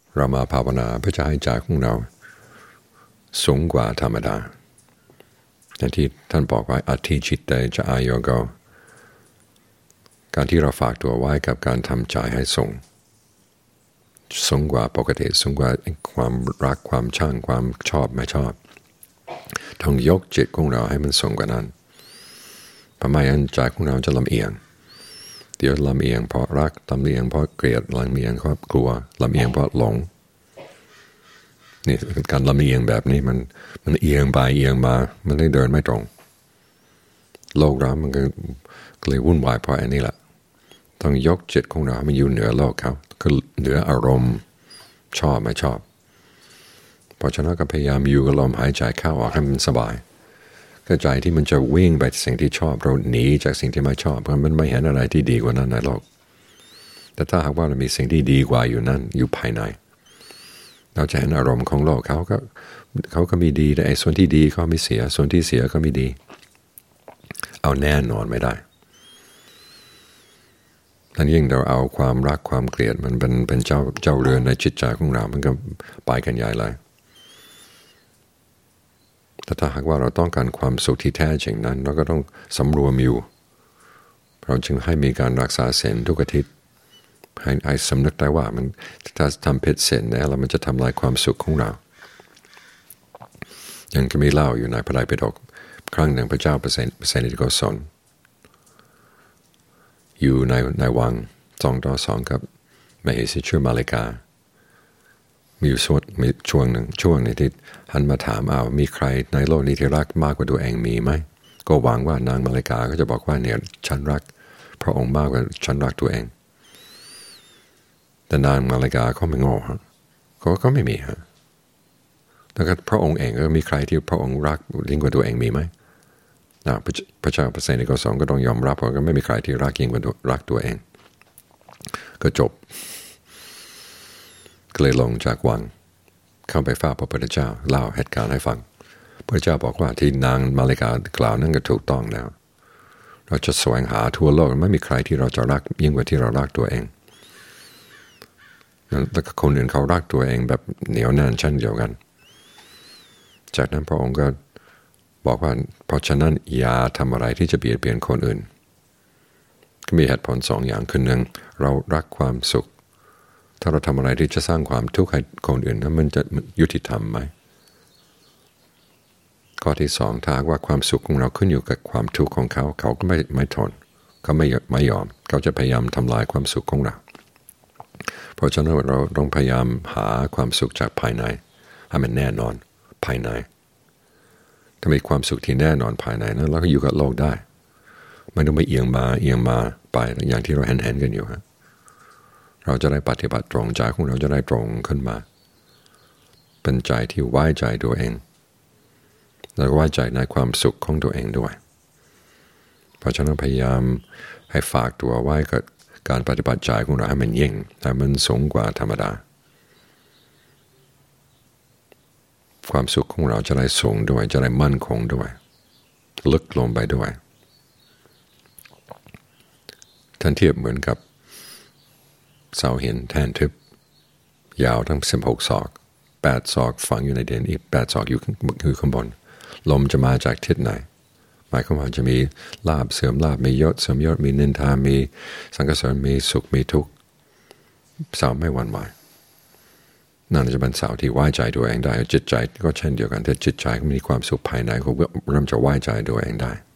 เรามาภาวนาเพื่อจะให้ใจของเราสูงกว่าธรรมดาอย่างที่ท่านบอกไว้อธิจิตเตจะอายโยโกการที่เราฝากตัวไว้กับการทำใจให้สูงกว่าปกติสูงกว่าความรักความช่างความชอบไม่ชอบต้องยกจิตของเราให้มันสูงกว่านั้นเพราะไม่งั้นใจของเราจะลำเอียงเดี๋ยวลำเอียงเพราะรักลำเอียงเพราะเกลียดลำเอียงเพราะกลัวลำเอียงเพราะหลงนี่การลำเอียงแบบนี้มันเอียงไปเอียงมามันได้เดินไม่ตรงโลกเรามันก็เลยวุ่นวายเพราะอันนี้แหละต้องยกจิตของเราให้มันอยู่เหนือโลกเขาคือเหนืออารมณ์ชอบไม่ชอบเพราะฉะนั้นก็พยายามอยู่กับลมหายใจเข้าออกให้มันสบายก็ใจที่มันจะวิ่งไปสิ่งที่ชอบเราหนีจากสิ่งที่ไม่ชอบเพราะมันไม่เห็นอะไรที่ดีกว่านั้นในโลกแต่ถ้าหากว่าเรามีสิ่งที่ดีกว่าอยู่นั้นอยู่ภายในเราจะเห็นอารมณ์ของโลกเขาก็มีดีแต่ไอ้ส่วนที่ดีเขาไม่เสียส่วนที่เสียก็ไม่ดีเอาแน่นอนไม่ได้ทั้งยิ่งเราเอาความรักความเกลียดมันเป็นเจ้าเรือนในจิตใจของเรามันก็ไปกันใหญ่เลยแต่ถ้าหากว่าเราต้องการความสุขที่แท้จริงนั้นเราก็ต้องสำรวมอยู่เราจึงให้มีการรักษาศีลทุกอาทิตย์ให้สำนึกได้ว่ามันถ้าทำผิดศีลแล้วมันจะทำลายความสุขของเรายังก็มีเล่าอยู่ในพระไตรปิฎกครั้งหนึ่งพระเจ้าเปรตโกศลอยู่ในวัง2-2กับมเหสีชื่อมาลิกามีช่วงหนึ่งที่หันมาถามมีใครในโลกนี้ที่รักมากกว่าตัวเองมีไหมก็หวังว่านางมาลิกาก็จะบอกว่าเนี่ยฉันรักพระองค์มากกว่าฉันรักตัวเองแต่นางมาลิกาเขาไม่โง่เขาไม่มีฮะแล้วก็พระองค์เองก็มีใครที่พระองค์รักยิ่งกว่าตัวเองมีไหมพระเจ้าเปรตโกศลก็ต้องยอมรับว่าก็ไม่มีใครที่รักยิ่งกว่ารักตัวเองก็จบก็เลยลงจากวังเข้าไปเฝ้าพระพุทธเจ้าเล่าเหตุการณ์ให้ฟังพระเจ้าบอกว่าที่นางมาลิกากล่าวนั่นก็ถูกต้องแล้วเราจะแสวงหาทั่วโลกไม่มีใครที่เราจะรักยิ่งกว่าที่เรารักตัวเองแล้วก็คนอื่นเขารักตัวเองแบบเหนียวแน่นเช่นเดียวกันจากนั้นพระองค์ก็บอกว่าเพราะฉะนั้นอย่าทำอะไรที่จะเบียดเบียนคนอื่นก็มีเหตุผล2 อย่างคือหนึ่งเรารักความสุขถ้าเราทำอะไรที่จะสร้างความทุกข์ให้คนอื่นนั้นมันจะยุติธรรมไหมข้อที่2ถ้าว่าความสุขของเราขึ้นอยู่กับความทุกข์ของเขาก็ไม่ทนเขาไม่ยอมเขาจะพยายามทำลายความสุขของเราเพราะฉะนั้นเราต้องพยายามหาความสุขจากภายในให้มันแน่นอนภายในถ้ามีความสุขที่แน่นอนภายในนั้นเราก็อยู่กับโลกได้ไม่ต้องไปเอียงมาไปอย่างที่เราเห็นกันอยู่ครับเราจะได้ปฏิบัติตรงใจของเราจะได้ตรงขึ้นมาเป็นใจที่ไว้ใจตัวเองแล้วไว้ใจในความสุขของตัวเองด้วยเพราะฉะนั้นพยายามให้ฝากตัวไว้กับการปฏิบัติใจของเราให้มันยิ่งให้มันสูงกว่าธรรมดาความสุขของเราจะได้สูงด้วยจะได้มั่นคงด้วยลึกลงไปด้วยท่านเทียบเหมือนกับเสาหินแท่นทึบยาวทั้ง16 ศอก8 ศอกฝังอยู่ในดินอีก8 ศอกอยู่ข้างบนลมจะมาจากทิศไหนหมายความว่าจะมีลาภเสื่อมลาภมียศเสื่อมยศมีนินทามีสรรเสริญมีสุขมีทุกข์เสาไม่หวั่นไหวนั่นจะเป็นเสาที่ไว้ใจตัวเองได้จิตใจก็เช่นเดียวกันถ้าจิตใจมีความสุขภายในก็เริ่มจะไว้ใจตัวเองได้